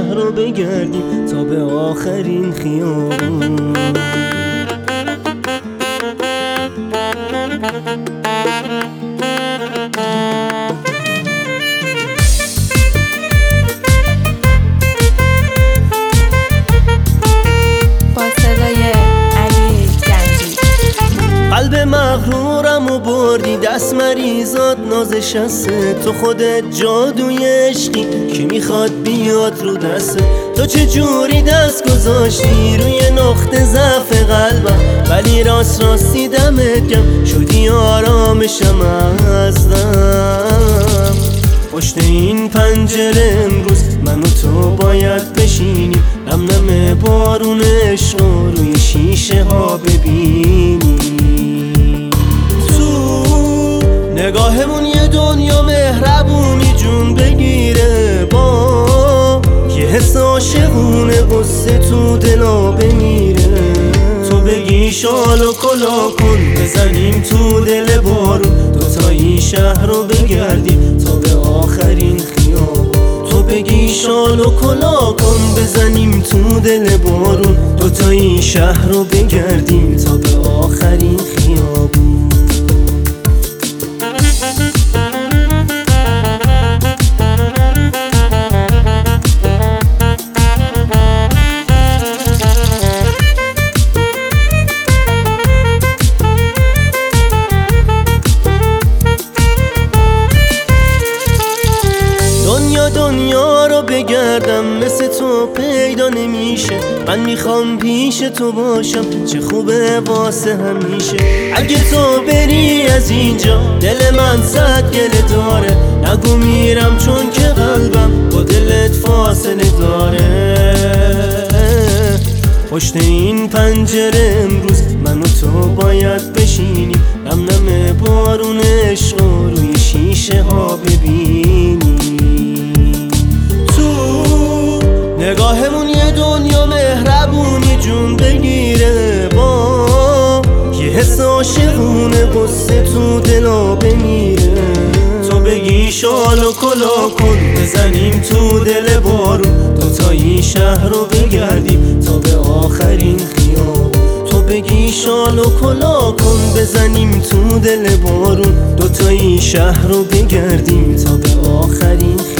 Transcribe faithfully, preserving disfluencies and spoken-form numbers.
شهر رو بگردیم تا به آخرین خیابون. قلب مغرورم و بردی دست مریضات نازش هسته، تو خودت جادوی عشقی که میخواد بیاد رو دسته. تو چه جوری دست گذاشتی روی نقطه ضعف قلبم، ولی راست راستی دمت گم شدی آرامشم از دم. پشت این پنجره امروز من و تو باید بشینیم، نم نم بارون عشق رو روی شیشه ها ببینیم. نگاهمون یه دنیا مهربونی جون بگیره، با یه حس عاشقونه قصه تو دلا بمیره. تو بگی شال و کلا کن بزنیم تو دل بارون، دوتایی شهر رو بگردیم تا به آخرین خیابون. تو بگی شال و کلا کن بزنیم تو دل بارون، دوتایی شهر رو بگردیم تا به آخرین خیابون. دنیا دنیا رو بگردم مثل تو پیدا نمیشه، من میخوام پیش تو باشم چه خوبه واسه همیشه. اگه تو بری از اینجا دل من صد گله داره، نگو میرم چون که قلبم با دلت فاصله داره. پشت این پنجره امروز من و تو باید بشینیم، نم نم بارون عشق رو روی شیشه ها ببینیم. نگاهمون یه دنیا مهربونی جون بگیره، با یه حس عاشقونه قصه تو دلا بمیره. تو بگی شال و کلا کن بزنیم تو دل بارون، دوتایی شهر رو بگردیم تا به آخرین خیابون. تو بگی شال و کلا کن بزنیم تو دل بارون، دوتایی شهر رو بگردیم تا به آخرین خیابون.